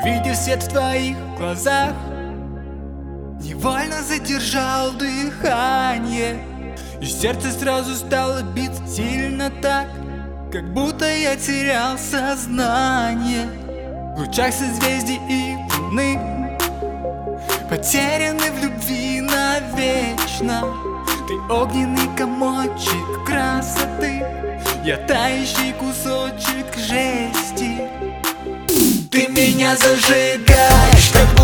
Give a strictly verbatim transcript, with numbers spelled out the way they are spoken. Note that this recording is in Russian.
Увидев свет в твоих глазах, невольно задержал дыхание, и сердце сразу стало биться сильно так, как будто я терял сознание. В лучах созвездий и луны, потеряны в любви навечно. Ты огненный комочек красоты, я тающий кусочек жести. Ты меня зажигаешь, как будто